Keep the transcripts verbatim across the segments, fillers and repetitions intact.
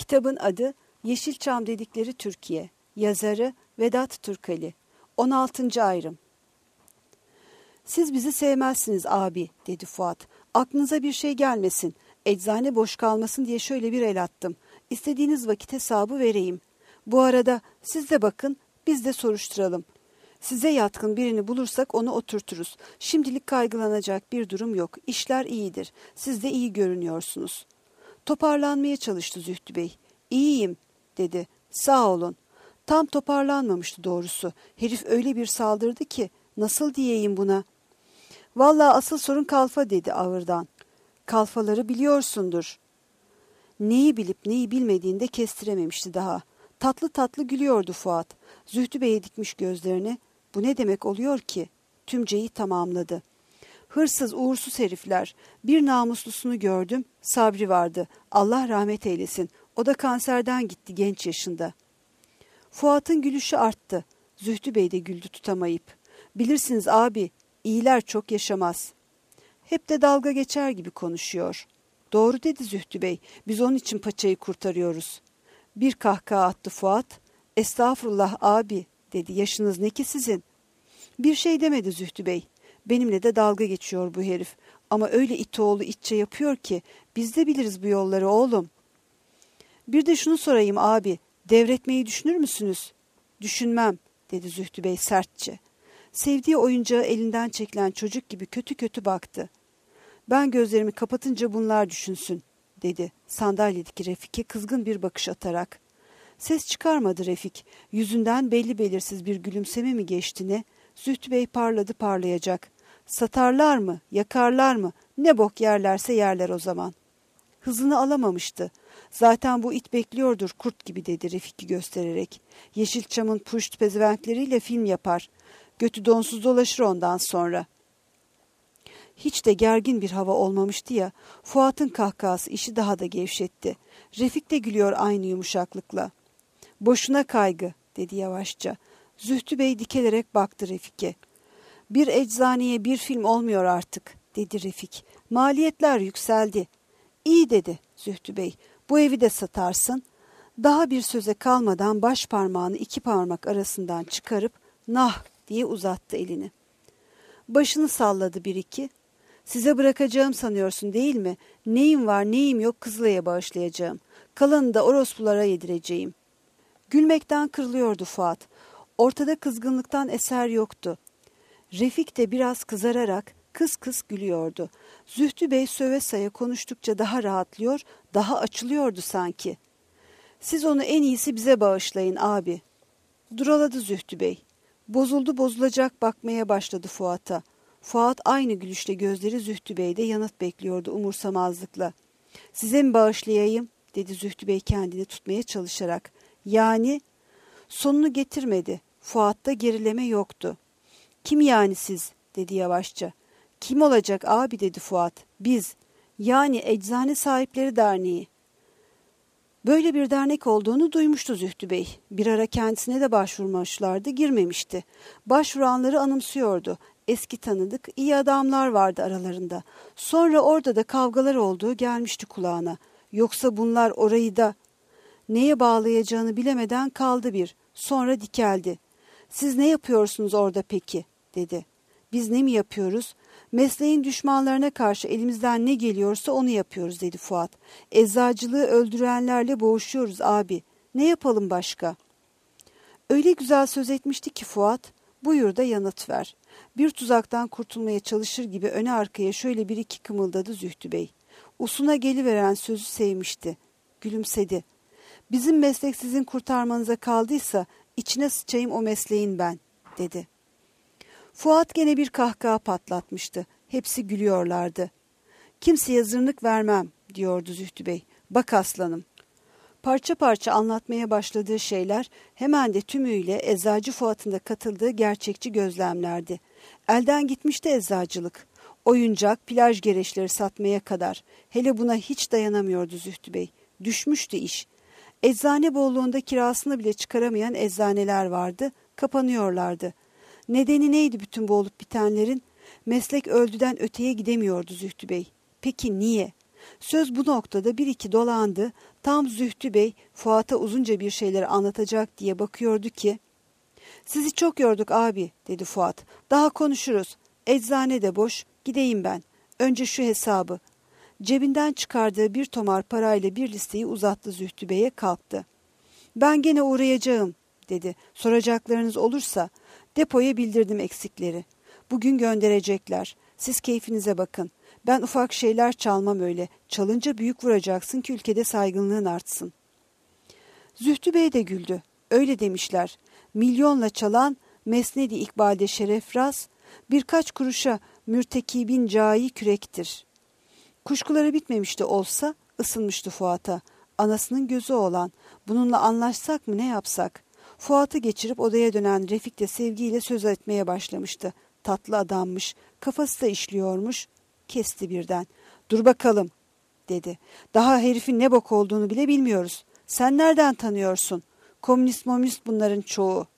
Kitabın adı Yeşilçam Dedikleri Türkiye. Yazarı Vedat Türkali. on altıncı ayrım. Siz bizi sevmezsiniz abi, dedi Fuat. Aklınıza bir şey gelmesin. Eczane boş kalmasın diye şöyle bir el attım. İstediğiniz vakit hesabı vereyim. Bu arada siz de bakın, biz de soruşturalım. Size yatkın birini bulursak onu oturturuz. Şimdilik kaygılanacak bir durum yok. İşler iyidir. Siz de iyi görünüyorsunuz. Toparlanmaya çalıştı Zühtü Bey. İyiyim, dedi. Sağ olun. Tam toparlanmamıştı doğrusu. Herif öyle bir saldırdı ki, nasıl diyeyim buna? Vallahi asıl sorun kalfa, dedi ağırdan. Kalfaları biliyorsundur. Neyi bilip neyi bilmediğini de kestirememişti daha. Tatlı tatlı gülüyordu Fuat. Zühtü Bey'e dikmiş gözlerini. Bu ne demek oluyor ki? Tümceyi tamamladı. Hırsız, uğursuz herifler. Bir namuslusunu gördüm. Sabri vardı. Allah rahmet eylesin. O da kanserden gitti genç yaşında. Fuat'ın gülüşü arttı. Zühtü Bey de güldü tutamayıp. Bilirsiniz abi, iyiler çok yaşamaz. Hep de dalga geçer gibi konuşuyor. Doğru, dedi Zühtü Bey. Biz onun için paçayı kurtarıyoruz. Bir kahkaha attı Fuat. Estağfurullah abi, dedi. Yaşınız ne ki sizin? Bir şey demedi Zühtü Bey. Benimle de dalga geçiyor bu herif. Ama öyle itoğlu itçe yapıyor ki biz de biliriz bu yolları oğlum. Bir de şunu sorayım abi. Devretmeyi düşünür müsünüz? Düşünmem, dedi Zühtü Bey sertçe. Sevdiği oyuncağı elinden çekilen çocuk gibi kötü kötü baktı. Ben gözlerimi kapatınca bunlar düşünsün, dedi sandalyedeki Refik'e kızgın bir bakış atarak. Ses çıkarmadı Refik. Yüzünden belli belirsiz bir gülümseme mi geçti ne? Zühtü Bey parladı parlayacak. Satarlar mı, yakarlar mı? Ne bok yerlerse yerler o zaman. Hızını alamamıştı. Zaten bu it bekliyordur kurt gibi, dedi Refik'i göstererek. Yeşilçam'ın puşt pezevenkleriyle film yapar. Götü donsuz dolaşır ondan sonra. Hiç de gergin bir hava olmamıştı ya. Fuat'ın kahkahası işi daha da gevşetti. Refik de gülüyor aynı yumuşaklıkla. Boşuna kaygı, dedi yavaşça. Zühtü Bey dikelerek baktı Refik'e. Bir eczaneye bir film olmuyor artık, dedi Refik. Maliyetler yükseldi. İyi, dedi Zühtü Bey. Bu evi de satarsın. Daha bir söze kalmadan baş parmağını iki parmak arasından çıkarıp nah diye uzattı elini. Başını salladı bir iki. Size bırakacağım sanıyorsun değil mi? Neyim var neyim yok Kızılay'a bağışlayacağım. Kalanını da orospulara yedireceğim. Gülmekten kırılıyordu Fuat. Ortada kızgınlıktan eser yoktu. Refik de biraz kızararak kıs kıs gülüyordu. Zühtü Bey söve saya konuştukça daha rahatlıyor, daha açılıyordu sanki. Siz onu en iyisi bize bağışlayın abi. Duraladı Zühtü Bey. Bozuldu bozulacak bakmaya başladı Fuat'a. Fuat aynı gülüşle gözleri Zühtü Bey'de yanıt bekliyordu umursamazlıkla. Size mi bağışlayayım, dedi Zühtü Bey kendini tutmaya çalışarak. Yani sonunu getirmedi. Fuat'ta gerileme yoktu. Kim yani siz, dedi yavaşça. Kim olacak abi, dedi Fuat. Biz, yani Eczane Sahipleri Derneği. Böyle bir dernek olduğunu duymuştu Zühtü Bey. Bir ara kendisine de başvurmuşlardı, girmemişti. Başvuranları anımsıyordu. Eski tanıdık, iyi adamlar vardı aralarında. Sonra orada da kavgalar olduğu gelmişti kulağına. Yoksa bunlar orayı da neye bağlayacağını bilemeden kaldı bir. Sonra dikeldi. Siz ne yapıyorsunuz orada peki, dedi. Biz ne mi yapıyoruz? Mesleğin düşmanlarına karşı elimizden ne geliyorsa onu yapıyoruz, dedi Fuat. Eczacılığı öldürenlerle boğuşuyoruz abi. Ne yapalım başka? Öyle güzel söz etmişti ki Fuat, buyur da yanıt ver. Bir tuzaktan kurtulmaya çalışır gibi öne arkaya şöyle bir iki kımıldadı Zühtü Bey. Usuna geliveren sözü sevmişti. Gülümsedi. Bizim meslek sizin kurtarmanıza kaldıysa içine sıçayım o mesleğin ben, dedi. Fuat gene bir kahkaha patlatmıştı. Hepsi gülüyorlardı. Kimseye zırnık vermem, diyordu Zühtü Bey. Bak aslanım. Parça parça anlatmaya başladığı şeyler hemen de tümüyle Eczacı Fuat'ın da katıldığı gerçekçi gözlemlerdi. Elden gitmişti eczacılık. Oyuncak, plaj gereçleri satmaya kadar. Hele buna hiç dayanamıyordu Zühtü Bey. Düşmüştü iş. Eczane bolluğunda kirasını bile çıkaramayan eczaneler vardı, kapanıyorlardı. Nedeni neydi bütün bu olup bitenlerin? Meslek öldüden öteye gidemiyordu Zühtü Bey. Peki niye? Söz bu noktada bir iki dolandı. Tam Zühtü Bey Fuat'a uzunca bir şeyler anlatacak diye bakıyordu ki, "Sizi çok yorduk abi," dedi Fuat. "Daha konuşuruz. Eczane de boş. Gideyim ben. Önce şu hesabı." Cebinden çıkardığı bir tomar parayla bir listeyi uzattı Zühtü Bey'e, kalktı. "Ben gene uğrayacağım," dedi. "Soracaklarınız olursa depoya bildirdim eksikleri. Bugün gönderecekler. Siz keyfinize bakın. Ben ufak şeyler çalmam öyle. Çalınca büyük vuracaksın ki ülkede saygınlığın artsın." Zühtü Bey de güldü. "Öyle demişler. Milyonla çalan Mesnedi İkbal'de şerefraz, birkaç kuruşa mürtekibin cayi kürektir." Kuşkuları bitmemiş de olsa ısınmıştı Fuat'a. Anasının gözü olan, bununla anlaşsak mı ne yapsak? Fuat'ı geçirip odaya dönen Refik de sevgiyle söz etmeye başlamıştı. Tatlı adammış, kafası da işliyormuş. Kesti birden. "Dur bakalım," dedi. "Daha herifin ne bok olduğunu bile bilmiyoruz. Sen nereden tanıyorsun? Komünist momünist bunların çoğu."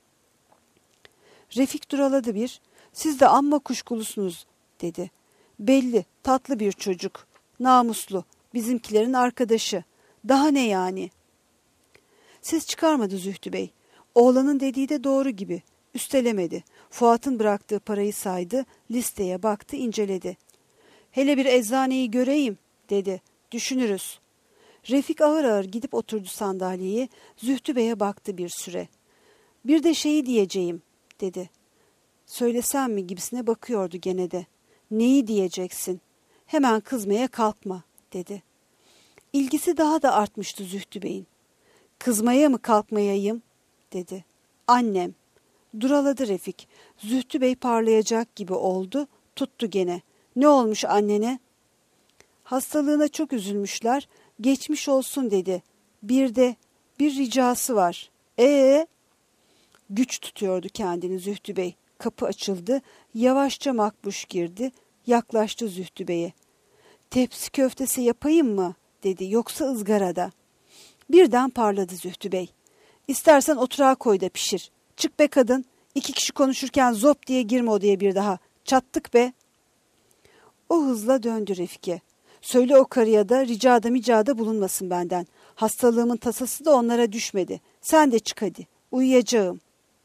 Refik duraladı bir. "Siz de amma kuşkulusunuz," dedi. "Belli, tatlı bir çocuk. Namuslu, bizimkilerin arkadaşı. Daha ne yani?" Ses çıkarmadı Zühtü Bey. Oğlanın dediği de doğru gibi. Üstelemedi. Fuat'ın bıraktığı parayı saydı, listeye baktı, inceledi. "Hele bir eczaneyi göreyim," dedi. "Düşünürüz." Refik ağır ağır gidip oturdu sandalyeye. Zühtü Bey'e baktı bir süre. "Bir de şeyi diyeceğim," dedi. "Söylesem mi?" gibisine bakıyordu gene de. "Neyi diyeceksin? Hemen kızmaya kalkma," dedi. İlgisi daha da artmıştı Zühtü Bey'in. "Kızmaya mı kalkmayayım?" dedi. "Annem." Duraladı Refik. Zühtü Bey parlayacak gibi oldu. Tuttu gene. "Ne olmuş annene?" "Hastalığına çok üzülmüşler. Geçmiş olsun," dedi. "Bir de bir ricası var." Ee? Güç tutuyordu kendini Zühtü Bey. Kapı açıldı. Yavaşça Makbuş girdi. Yaklaştı Zühtü Bey'e. "Tepsi köftesi yapayım mı?" dedi. "Yoksa ızgarada?" Birden parladı Zühtü Bey. "İstersen oturağa koy da pişir. Çık be kadın. İki kişi konuşurken zop diye girme odaya bir daha. Çattık be." O hızla döndü Refik'e. "Söyle o karıya da ricada micada bulunmasın benden. Hastalığımın tasası da onlara düşmedi. Sen de çık hadi. Uyuyacağım."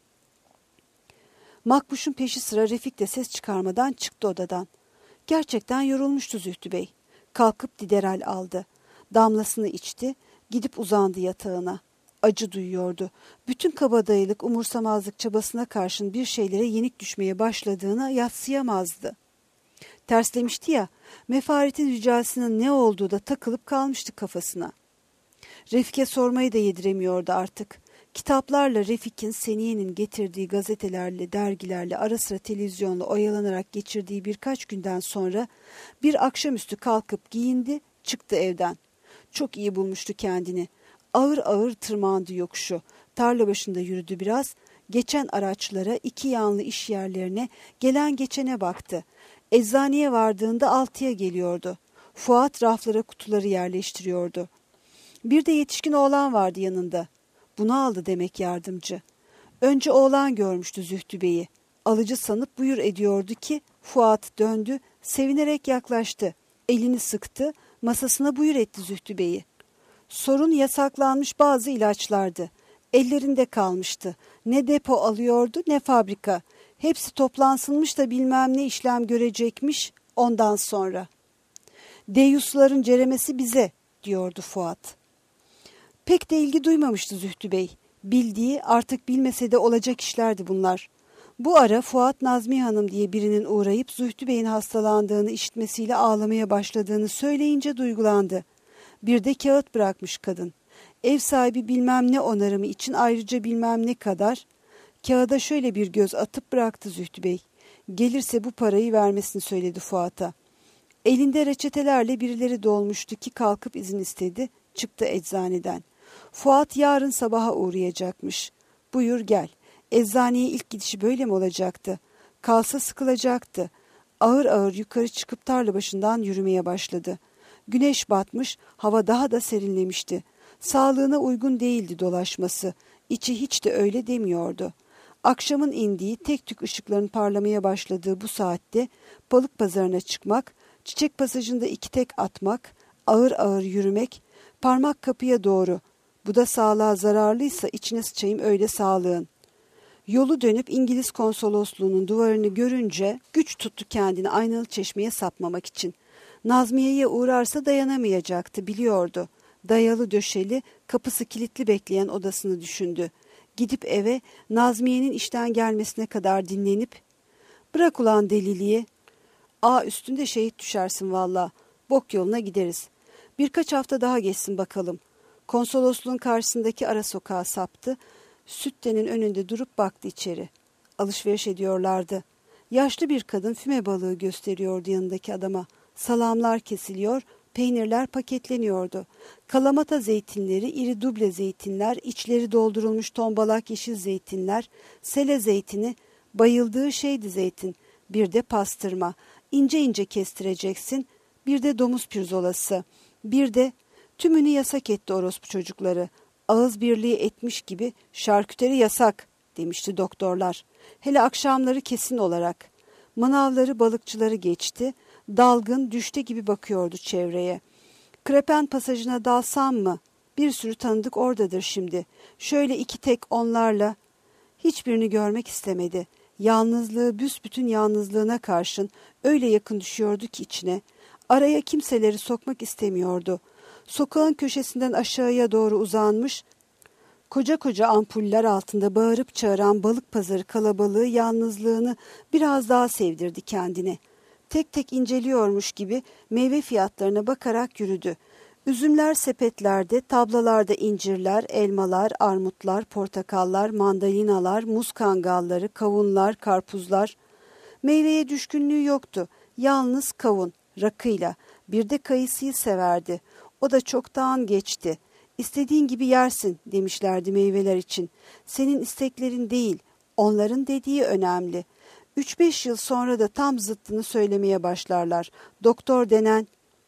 Makbuş'un peşi sıra Refik de ses çıkarmadan çıktı odadan. Gerçekten yorulmuştu Zühtü Bey. Kalkıp dideral aldı. Damlasını içti. Gidip uzandı yatağına. Acı duyuyordu. Bütün kabadayılık, umursamazlık çabasına karşın bir şeylere yenik düşmeye başladığına yadsıyamazdı. Terslemişti ya, mefaretin ricasının ne olduğu da takılıp kalmıştı kafasına. Refik'e sormayı da yediremiyordu artık. Kitaplarla Refik'in Seniye'nin getirdiği gazetelerle, dergilerle, ara sıra televizyonla oyalanarak geçirdiği birkaç günden sonra bir akşamüstü kalkıp giyindi, çıktı evden. Çok iyi bulmuştu kendini. Ağır ağır tırmandı yokuşu. Tarla başında yürüdü biraz. Geçen araçlara, iki yanlı iş yerlerine, gelen geçene baktı. Eczaneye vardığında altıya geliyordu. Fuat raflara kutuları yerleştiriyordu. Bir de yetişkin oğlan vardı yanında. Bunu aldı demek yardımcı. Önce oğlan görmüştü Zühtü Bey'i. Alıcı sanıp buyur ediyordu ki Fuat döndü, sevinerek yaklaştı. Elini sıktı, masasına buyur etti Zühtü Bey'i. Sorun yasaklanmış bazı ilaçlardı. Ellerinde kalmıştı. Ne depo alıyordu ne fabrika. Hepsi toplansınmış da bilmem ne işlem görecekmiş ondan sonra. "Deyusların ceremesi bize," diyordu Fuat. Pek de ilgi duymamıştı Zühtü Bey. Bildiği, artık bilmese de olacak işlerdi bunlar. Bu ara Fuat Nazmi Hanım diye birinin uğrayıp Zühtü Bey'in hastalandığını işitmesiyle ağlamaya başladığını söyleyince duygulandı. Bir de kağıt bırakmış kadın. Ev sahibi bilmem ne onarımı için ayrıca bilmem ne kadar. Kağıda şöyle bir göz atıp bıraktı Zühtü Bey. Gelirse bu parayı vermesini söyledi Fuat'a. Elinde reçetelerle birileri dolmuştu ki kalkıp izin istedi. Çıktı eczaneden. Fuat yarın sabaha uğrayacakmış. Buyur gel. Eczaneye ilk gidişi böyle mi olacaktı? Kalsa sıkılacaktı. Ağır ağır yukarı çıkıp tarla başından yürümeye başladı. Güneş batmış, hava daha da serinlemişti. Sağlığına uygun değildi dolaşması. İçi hiç de öyle demiyordu. Akşamın indiği, tek tük ışıkların parlamaya başladığı bu saatte balık pazarına çıkmak, çiçek pasajında iki tek atmak, Ağır ağır yürümek, parmak kapıya doğru. Bu da sağlığa zararlıysa içine sıçayım öyle sağlığın. Yolu dönüp İngiliz konsolosluğunun duvarını görünce güç tuttu kendini Aynalı Çeşme'ye sapmamak için. Nazmiye'ye uğrarsa dayanamayacaktı, biliyordu. Dayalı döşeli, kapısı kilitli bekleyen odasını düşündü. Gidip eve Nazmiye'nin işten gelmesine kadar dinlenip, "Bırak ulan deliliği. Aa üstünde şehit düşersin valla. Bok yoluna gideriz. Birkaç hafta daha geçsin bakalım." Konsolosluğun karşısındaki ara sokağa saptı. Süttenin önünde durup baktı içeri. Alışveriş ediyorlardı. Yaşlı bir kadın füme balığı gösteriyordu yanındaki adama. Salamlar kesiliyor, peynirler paketleniyordu. Kalamata zeytinleri, iri duble zeytinler, içleri doldurulmuş tombalak yeşil zeytinler, sele zeytini, bayıldığı şeydi zeytin. Bir de pastırma, ince ince kestireceksin, bir de domuz pirzolası, bir de tümünü yasak etti orospu çocukları. Ağız birliği etmiş gibi şarküteri yasak demişti doktorlar. Hele akşamları kesin olarak. Manavları balıkçıları geçti. Dalgın düşte gibi bakıyordu çevreye. Krepen pasajına dalsam mı? Bir sürü tanıdık oradadır şimdi. Şöyle iki tek onlarla. Hiçbirini görmek istemedi. Yalnızlığı büsbütün yalnızlığına karşın öyle yakın düşüyordu ki içine. Araya kimseleri sokmak istemiyordu. Sokağın köşesinden aşağıya doğru uzanmış, koca koca ampuller altında bağırıp çağıran balık pazarı kalabalığı yalnızlığını biraz daha sevdirdi kendine. Tek tek inceliyormuş gibi meyve fiyatlarına bakarak yürüdü. Üzümler sepetlerde, tablalarda incirler, elmalar, armutlar, portakallar, mandalinalar, muz kangalları, kavunlar, karpuzlar. Meyveye düşkünlüğü yoktu. Yalnız kavun, rakıyla. Bir de kayısıyı severdi. O da çoktan geçti. İstediğin gibi yersin demişlerdi meyveler için. Senin isteklerin değil, onların dediği önemli. Üç beş yıl sonra da tam zıttını söylemeye başlarlar. Doktor denen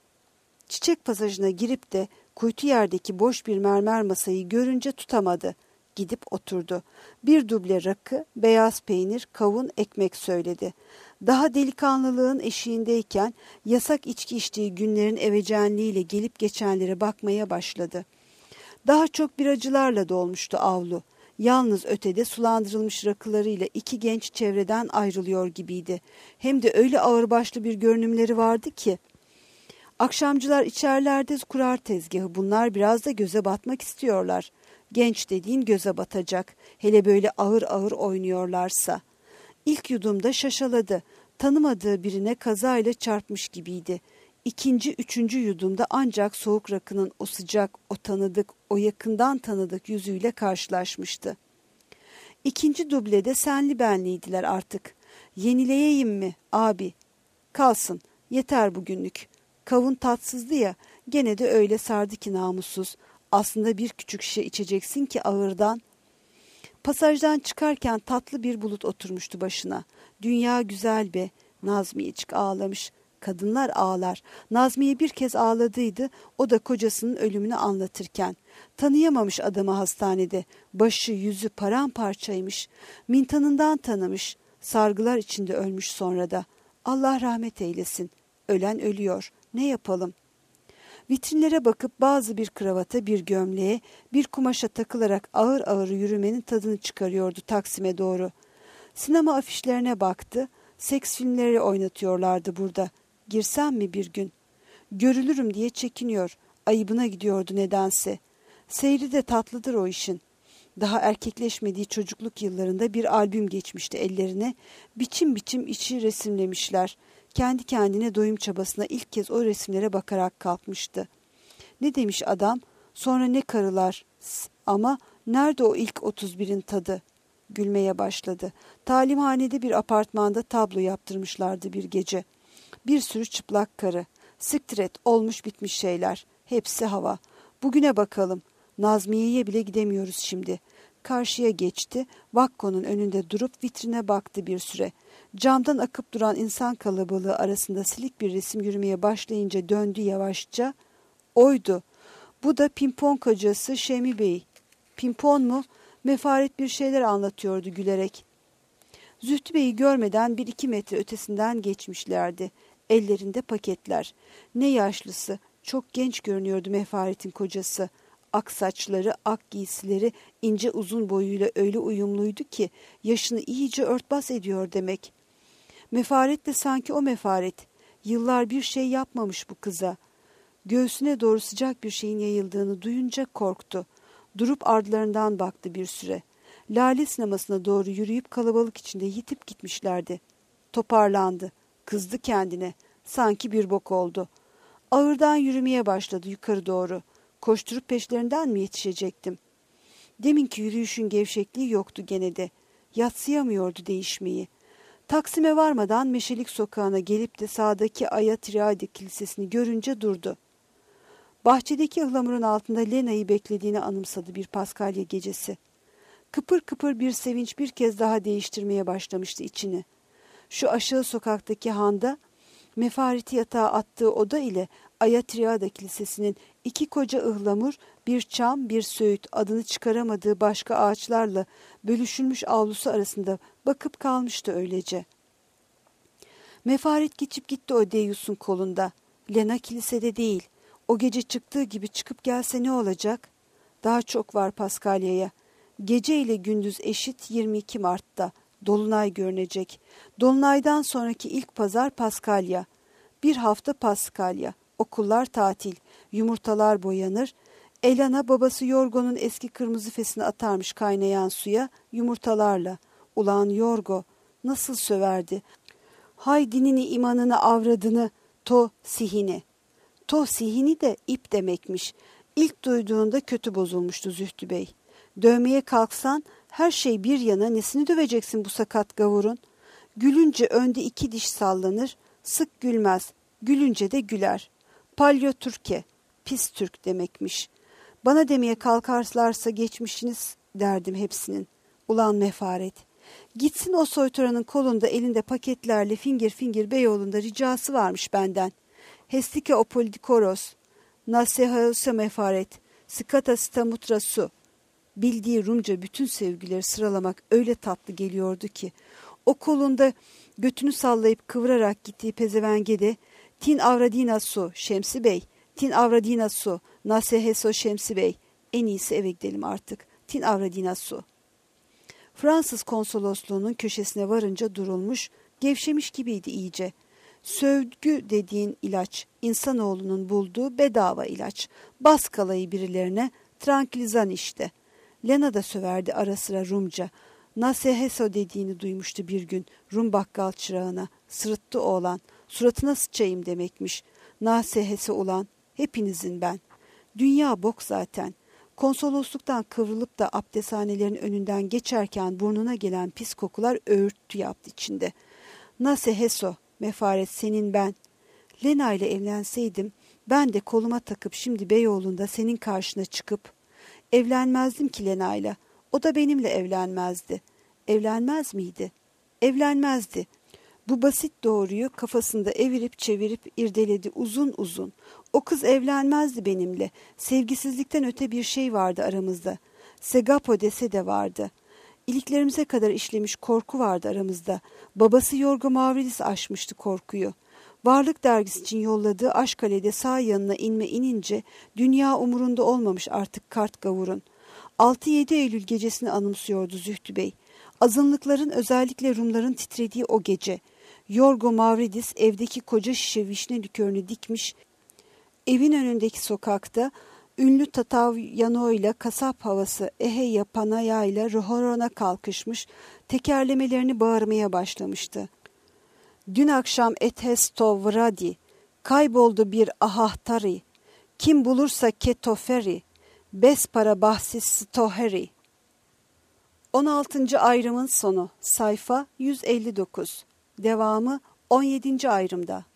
çiçek pasajına girip de kuytu yerdeki boş bir mermer masayı görünce tutamadı. Gidip oturdu. Bir duble rakı, beyaz peynir, kavun, ekmek söyledi. Daha delikanlılığın eşiğindeyken yasak içki içtiği günlerin evecenliğiyle gelip geçenlere bakmaya başladı. Daha çok biracılarla dolmuştu avlu. Yalnız ötede sulandırılmış rakılarıyla iki genç çevreden ayrılıyor gibiydi. Hem de öyle ağırbaşlı bir görünümleri vardı ki. Akşamcılar içerlerde kurar tezgahı. Bunlar biraz da göze batmak istiyorlar. Genç dediğin göze batacak. Hele böyle ağır ağır oynuyorlarsa. İlk yudumda şaşaladı. Tanımadığı birine kazayla çarpmış gibiydi. İkinci, üçüncü yudumda ancak soğuk rakının o sıcak, o tanıdık, o yakından tanıdık yüzüyle karşılaşmıştı. İkinci dublede senli benliydiler artık. Yenileyeyim mi abi? Kalsın, yeter bugünlük. Kavun tatsızdı ya, gene de öyle sardı ki namussuz. Aslında bir küçük şişe içeceksin ki ağırdan. Pasajdan çıkarken tatlı bir bulut oturmuştu başına. Dünya güzel be. Nazmiyecik ağlamış. Kadınlar ağlar. Nazmiye bir kez ağladıydı, o da kocasının ölümünü anlatırken. Tanıyamamış adamı hastanede. Başı yüzü paramparçaymış. Mintanından tanımış. Sargılar içinde ölmüş sonra da. Allah rahmet eylesin. Ölen ölüyor. Ne yapalım? Vitrinlere bakıp bazı bir kravata, bir gömleğe, bir kumaşa takılarak ağır ağır yürümenin tadını çıkarıyordu Taksim'e doğru. Sinema afişlerine baktı. Seks filmleri oynatıyorlardı burada. Girsem mi bir gün? Görülürüm diye çekiniyor. Ayıbına gidiyordu nedense. Seyri de tatlıdır o işin. Daha erkekleşmediği çocukluk yıllarında bir albüm geçmişti ellerine. Biçim biçim içi resimlemişler. Kendi kendine doyum çabasına ilk kez o resimlere bakarak kalkmıştı. Ne demiş adam? Sonra ne karılar? Ama nerede o ilk otuz birin tadı? Gülmeye başladı. Talimhanede bir apartmanda tablo yaptırmışlardı bir gece. Bir sürü çıplak karı. Siktir et, olmuş bitmiş şeyler. Hepsi hava. Bugüne bakalım. Nazmiye'ye bile gidemiyoruz şimdi. Karşıya geçti. Vakko'nun önünde durup vitrine baktı bir süre. Camdan akıp duran insan kalabalığı arasında silik bir resim yürümeye başlayınca döndü yavaşça. Oydu. Bu da pimpon kocası Şemi Bey. Pimpon mu? Mefaret bir şeyler anlatıyordu gülerek. Zühtü Bey'i görmeden bir iki metre ötesinden geçmişlerdi. Ellerinde paketler. Ne yaşlısı, Çok genç görünüyordu Mefaret'in kocası. Ak saçları, ak giysileri ince uzun boyuyla öyle uyumluydu ki yaşını iyice örtbas ediyor demek. Mefaret de sanki o Mefaret. Yıllar bir şey yapmamış bu kıza. Göğsüne doğru sıcak bir şeyin yayıldığını duyunca korktu. Durup ardlarından baktı bir süre. Lale sinemasına doğru yürüyüp kalabalık içinde yitip gitmişlerdi. Toparlandı. Kızdı kendine. Sanki bir bok oldu. Ağırdan yürümeye başladı yukarı doğru. Koşturup peşlerinden mi yetişecektim? Deminki yürüyüşün gevşekliği yoktu gene de. Yatsıyamıyordu değişmeyi. Taksim'e varmadan Meşelik Sokağı'na gelip de sağdaki Aya Triade Kilisesi'ni görünce durdu. Bahçedeki ıhlamurun altında Lena'yı beklediğini anımsadı bir Paskalya gecesi. Kıpır kıpır bir sevinç bir kez daha değiştirmeye başlamıştı içini. Şu aşağı sokaktaki handa, Mefaret'i yatağa attığı oda ile Aya Triada Kilisesi'nin iki koca ıhlamur, bir çam, bir söğüt adını çıkaramadığı başka ağaçlarla bölüşülmüş avlusu arasında bakıp kalmıştı öylece. Mefaret geçip gitti o Deus'un kolunda. Lena kilisede değil. O gece çıktığı gibi çıkıp gelse ne olacak? Daha çok var Paskalya'ya. Gece ile gündüz eşit yirmi iki Mart'ta. Dolunay görünecek. Dolunaydan sonraki ilk pazar Paskalya. Bir hafta Paskalya. Okullar tatil. Yumurtalar boyanır. Elana babası Yorgo'nun eski kırmızı fesini atarmış kaynayan suya yumurtalarla. Ulan Yorgo nasıl söverdi. Hay dinini imanını avradını to sihini. To sihini de ip demekmiş. İlk duyduğunda kötü bozulmuştu Zühtü Bey. Dövmeye kalksan her şey bir yana nesini döveceksin bu sakat gavurun? Gülünce önde iki diş sallanır, sık gülmez, gülünce de güler. Palyo Türkiye, pis Türk demekmiş. Bana demeye kalkarlarsa geçmişiniz derdim hepsinin. Ulan Mefaret. Gitsin o soytaranın kolunda elinde paketlerle fingir fingir Beyoğlu'nda ricası varmış benden. Hestike Opoldikoros, Nasehaose Mefaret, Skata Stamutra Su. Bildiği Rumca bütün sevgileri sıralamak öyle tatlı geliyordu ki. O kolunda götünü sallayıp kıvırarak gittiği pezevenge de Tin Avradina Su, Şemsi Bey, Tin Avradina Su, Naseheso Şemsi Bey. En iyisi eve gidelim artık. Tin Avradina Su. Fransız konsolosluğunun köşesine varınca durulmuş, gevşemiş gibiydi iyice. Sövgü dediğin ilaç, insanoğlunun bulduğu bedava ilaç. Bas kalayı birilerine, trankilizan işte. Lena da söverdi ara sıra Rumca. Naseheso dediğini duymuştu bir gün Rum bakkal çırağına. Sırıttı oğlan. Suratına sıçayım demekmiş. Naseheso ulan. Hepinizin ben. Dünya bok zaten. Konsolosluktan kıvrılıp da abdesthanelerin önünden geçerken burnuna gelen pis kokular öğürtü yaptı içinde. Naseheso, Mefaret senin ben. Lena ile evlenseydim ben de koluma takıp şimdi Beyoğlu'nda senin karşına çıkıp evlenmezdim ki Lena'yla. O da benimle evlenmezdi. Evlenmez miydi? Evlenmezdi. Bu basit doğruyu kafasında evirip çevirip irdeledi uzun uzun. O kız evlenmezdi benimle. Sevgisizlikten öte bir şey vardı aramızda. Segapo dese de vardı. İliklerimize kadar işlemiş korku vardı aramızda. Babası Yorgo Mavridis aşmıştı korkuyu. Varlık dergisi için yolladığı Aşkale'de sağ yanına inme inince dünya umurunda olmamış artık kart gavurun. altı yedi Eylül gecesini anımsıyordu Zühtü Bey. Azınlıkların özellikle Rumların titrediği o gece. Yorgo Mavridis evdeki koca şişe vişne likörünü dikmiş. Evin önündeki sokakta ünlü Tatavyano ile kasap havası Eheya Panaya ile Rohorona kalkışmış, tekerlemelerini bağırmaya başlamıştı. Dün akşam etesto vradi, kayboldu bir ahahtari, kim bulursa ketoferi, bes para bahsis stoheri. on altıncı ayrımın sonu, sayfa yüz elli dokuz, devamı on yedinci ayrımda.